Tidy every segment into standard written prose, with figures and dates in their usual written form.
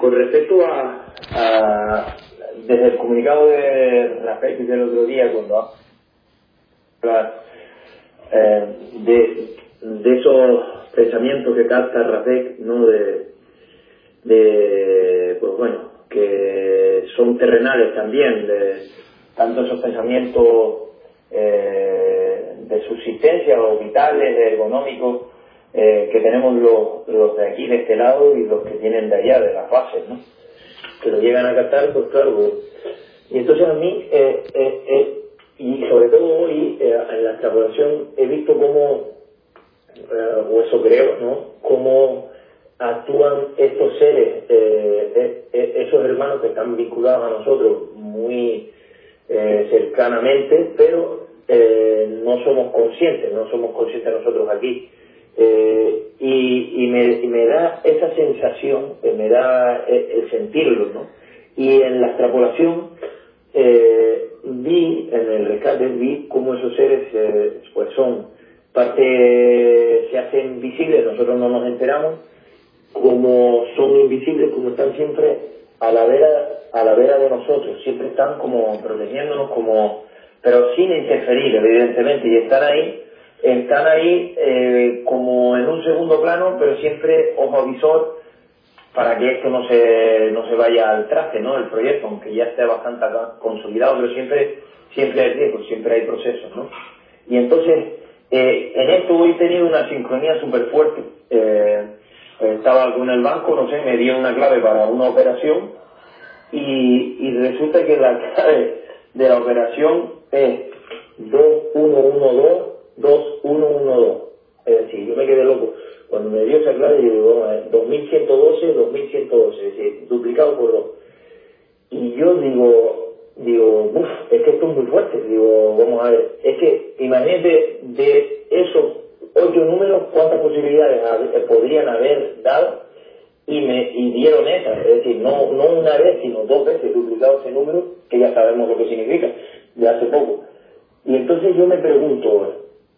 con respecto desde el comunicado de Rafek del otro día, cuando habla de esos pensamientos que capta Rafek, ¿no? Pues bueno, que son terrenales también, tanto esos pensamientos de subsistencia o vitales, ergonómicos, que tenemos los de aquí de este lado y los que vienen de allá, de las bases, ¿no? Que lo llegan a captar, pues claro. Y entonces a mí, y sobre todo hoy, en la extrapolación, he visto cómo, o eso creo, ¿no? Cómo actúan estos seres, esos hermanos que están vinculados a nosotros muy cercanamente, pero no somos conscientes nosotros aquí. Y me da esa sensación, me da el sentirlo, ¿no? Y en la extrapolación en el rescate vi cómo esos seres pues son parte, se hacen visibles, nosotros no nos enteramos, como son invisibles, como están siempre a la vera de nosotros, siempre están como protegiéndonos, pero sin interferir, evidentemente, y están ahí como en un segundo plano, pero siempre ojo visor para que esto no se vaya al traste, ¿no? El proyecto, aunque ya esté bastante consolidado, pero siempre hay riesgos, siempre hay procesos, ¿no? Y entonces, en esto hoy he tenido una sincronía súper fuerte. Estaba con el banco, no sé, me dio una clave para una operación y resulta que la clave de la operación es 2112. Es decir, yo me quedé loco. Cuando me dio esa clave, yo digo, 2112, es decir, duplicado por 2. Y yo digo, es que esto es muy fuerte. Digo, vamos a ver, es que imagínate de esos 8 números, cuántas posibilidades podrían haber dado, y dieron esas, es decir, no una vez, sino 2 veces duplicado ese número, que ya sabemos lo que significa, de hace poco. Y entonces yo me pregunto,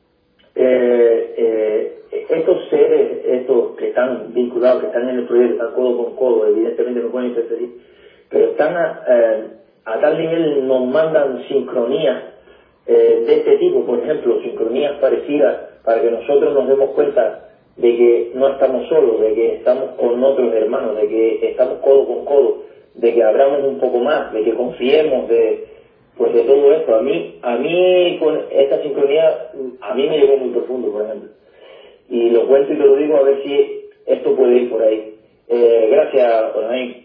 estos seres, estos que están vinculados, que están en el proyecto, están codo con codo, evidentemente no pueden interferir, pero están a tal nivel, nos mandan sincronías de este tipo, por ejemplo, sincronías parecidas, para que nosotros nos demos cuenta de que no estamos solos, de que estamos con otros hermanos, de que estamos codo con codo, de que abramos un poco más, de que confiemos, de todo esto. A mí con esta sincronía, a mí me llegó muy profundo, por ejemplo. Y lo cuento y te lo digo a ver si esto puede ir por ahí. Gracias, Juan.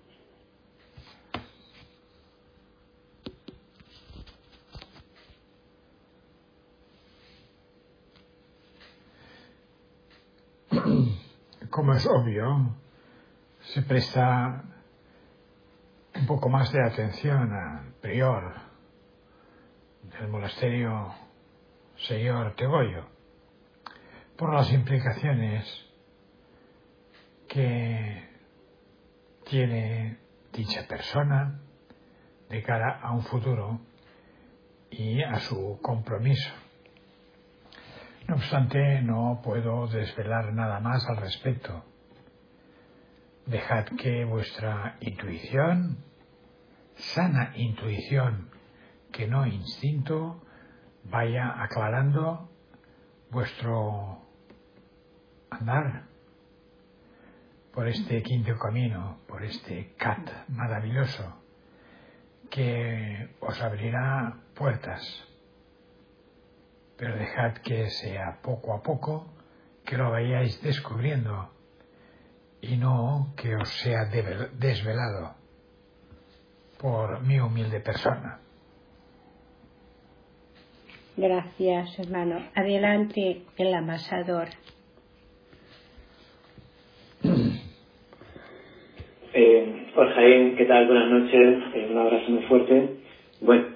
Como es obvio, se presta un poco más de atención al prior del monasterio Señor Tegoyo por las implicaciones que tiene dicha persona de cara a un futuro y a su compromiso. No obstante, no puedo desvelar nada más al respecto. Dejad que vuestra intuición, sana intuición, que no instinto, vaya aclarando vuestro andar por este quinto camino, por este CAT maravilloso, que os abrirá puertas. Pero dejad que sea poco a poco, que lo vayáis descubriendo y no que os sea desvelado por mi humilde persona. Gracias, hermano. Adelante, el amasador. Hola, Jaén, ¿qué tal? Buenas noches. Un abrazo muy fuerte. Bueno,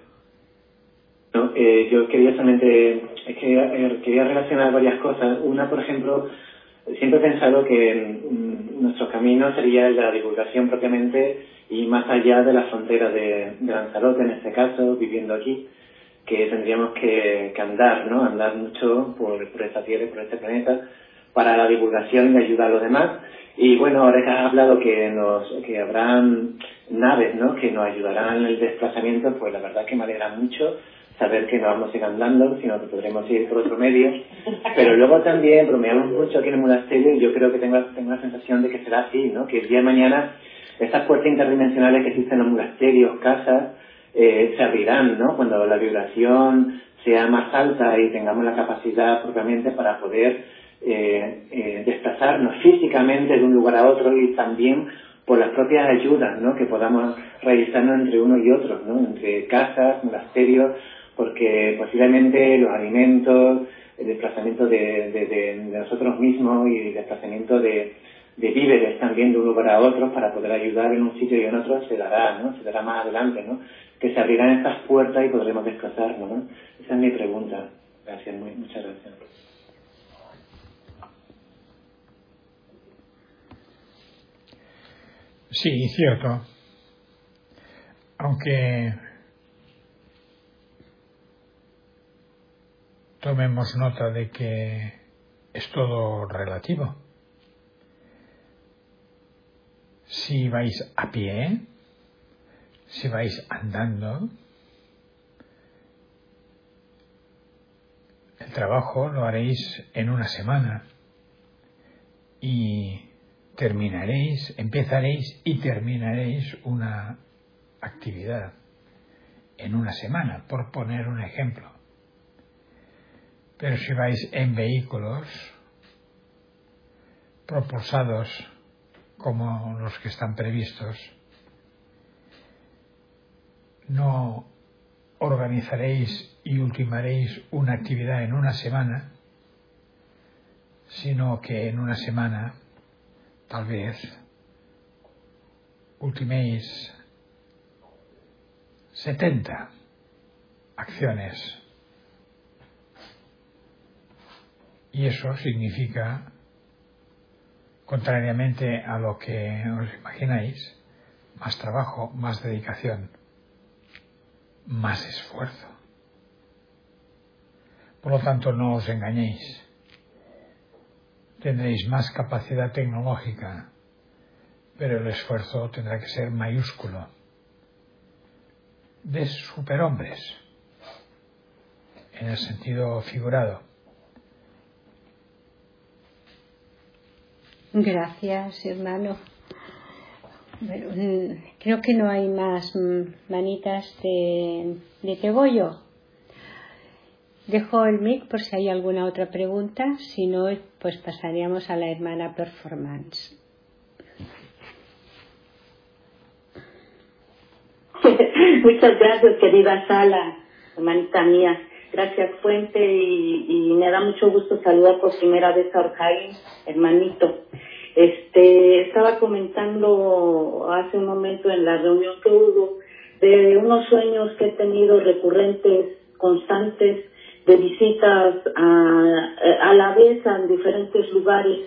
yo quería solamente quería relacionar varias cosas. Una, por ejemplo, siempre he pensado que nuestro camino sería la divulgación propiamente y más allá de las fronteras de Lanzarote, en este caso, viviendo aquí, que tendríamos que andar, ¿no? Andar mucho por esta tierra y por este planeta para la divulgación y ayuda a los demás. Y bueno, ahora que has hablado que habrán naves, ¿no?, que nos ayudarán en el desplazamiento, pues la verdad que me alegra mucho saber que no vamos a ir andando, sino que podremos ir por otro medio. Pero luego también bromeamos mucho aquí en el monasterio y yo creo que tengo la sensación de que será así, ¿no?, que el día de mañana estas puertas interdimensionales que existen en los monasterios, casas, se abrirán, ¿no?, cuando la vibración sea más alta y tengamos la capacidad propiamente para poder desplazarnos físicamente de un lugar a otro, y también por las propias ayudas, ¿no?, que podamos realizarnos entre uno y otro, ¿no?, entre casas, monasterios, porque posiblemente los alimentos, el desplazamiento de nosotros mismos y el desplazamiento de víveres también de un lugar a otro para poder ayudar en un sitio y en otro se dará, ¿no?, se dará más adelante, ¿no?, que se abrirán estas puertas y podremos desplazarnos, ¿no? Esa es mi pregunta. Gracias, muchas gracias. Sí, cierto. Aunque tomemos nota de que es todo relativo. Si vais a pie, si vais andando, el trabajo lo haréis en una semana y empezaréis y terminaréis una actividad en una semana, por poner un ejemplo. Pero si vais en vehículos propulsados como los que están previstos, no organizaréis y ultimaréis una actividad en una semana, sino que en una semana tal vez ultiméis 70 acciones. Y eso significa, contrariamente a lo que os imagináis, más trabajo, más dedicación, más esfuerzo. Por lo tanto, no os engañéis. Tendréis más capacidad tecnológica, pero el esfuerzo tendrá que ser mayúsculo, de superhombres, en el sentido figurado. Gracias, hermano. Bueno, creo que no hay más manitas de Tegollo. Dejo el mic por si hay alguna otra pregunta, si no, pues pasaríamos a la hermana Performance. Muchas gracias, querida Sala, hermanita mía. Gracias, Fuente, y me da mucho gusto saludar por primera vez a Orjaín, hermanito. Estaba comentando hace un momento en la reunión que hubo de unos sueños que he tenido recurrentes, constantes, de visitas a la vez a diferentes lugares,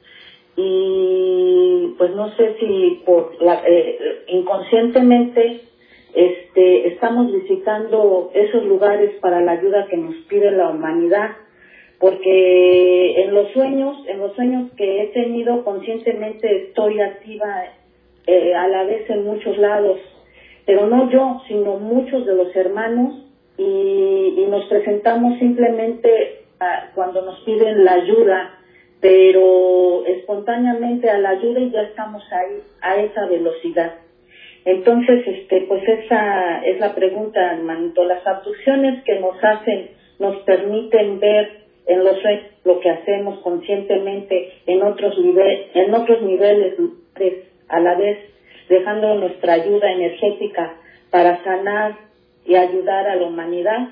y pues no sé si inconscientemente estamos visitando esos lugares para la ayuda que nos pide la humanidad, porque en los sueños que he tenido conscientemente estoy activa a la vez en muchos lados, pero no yo, sino muchos de los hermanos, y nos presentamos simplemente cuando nos piden la ayuda, pero espontáneamente a la ayuda, y ya estamos ahí a esa velocidad. Entonces, pues esa es la pregunta, hermanito. Las abducciones que nos hacen nos permiten ver en los sueños lo que hacemos conscientemente en otros niveles a la vez, dejando nuestra ayuda energética para sanar y ayudar a la humanidad.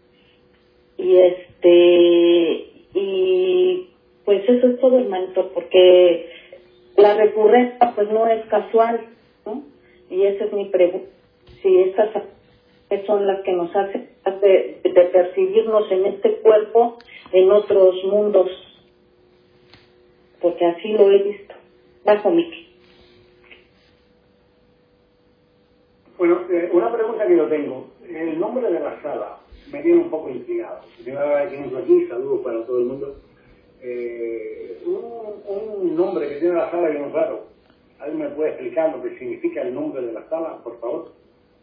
Y pues eso es todo, hermanito, porque la recurrencia pues no es casual, ¿no? Y esa es mi pregunta, si estas son las que nos hacen de percibirnos en este cuerpo en otros mundos, porque así lo he visto. Bajo Miki. Bueno, una pregunta que yo tengo. El nombre de la sala me tiene un poco intrigado. Primera vez que entro aquí, saludos para todo el mundo. un nombre que tiene la sala y un raro. ¿Alguien me puede explicar lo que significa el nombre de la sala, por favor?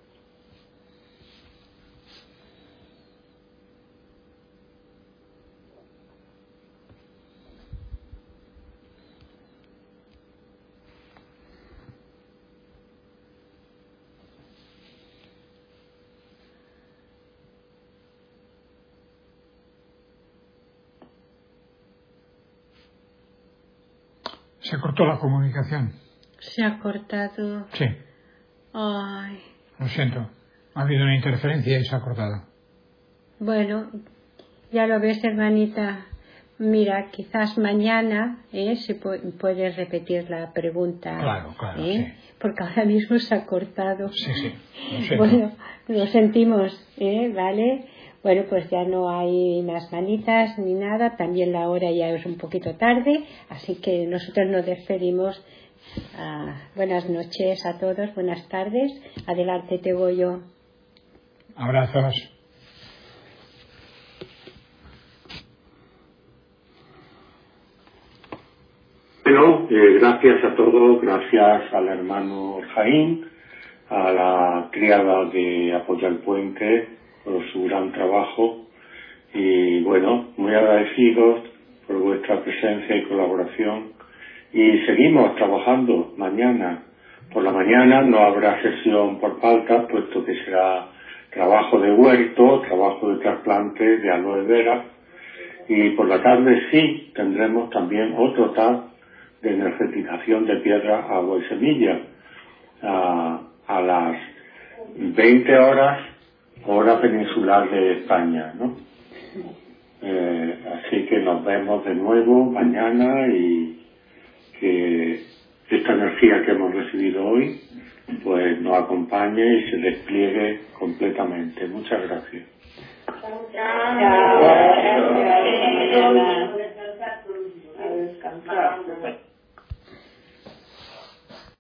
Se cortó la comunicación. Se ha cortado. Sí. Ay. Lo siento. Ha habido una interferencia y se ha cortado. Bueno, ya lo ves, hermanita. Mira, quizás mañana se puede repetir la pregunta. Claro, sí. Porque ahora mismo se ha cortado. Sí, lo siento. Bueno, lo sentimos, ¿vale? Bueno, pues ya no hay más manitas ni nada. También la hora ya es un poquito tarde. Así que nosotros nos despedimos. Buenas noches a todos, buenas tardes. Adelante, Tegollo. Abrazos. Bueno, gracias a todos, gracias al hermano Jaín, a la criada de Apoya el Puente por su gran trabajo y bueno, muy agradecidos por vuestra presencia y colaboración y seguimos trabajando mañana. Por la mañana no habrá sesión por falta, puesto que será trabajo de huerto, trabajo de trasplante de aloe vera y por la tarde sí tendremos también otro TAP de energetización de piedra, agua y semilla a las 20 horas hora peninsular de España, ¿no? Así que nos vemos de nuevo mañana y que esta energía que hemos recibido hoy pues nos acompañe y se despliegue completamente. Muchas gracias. A descansar.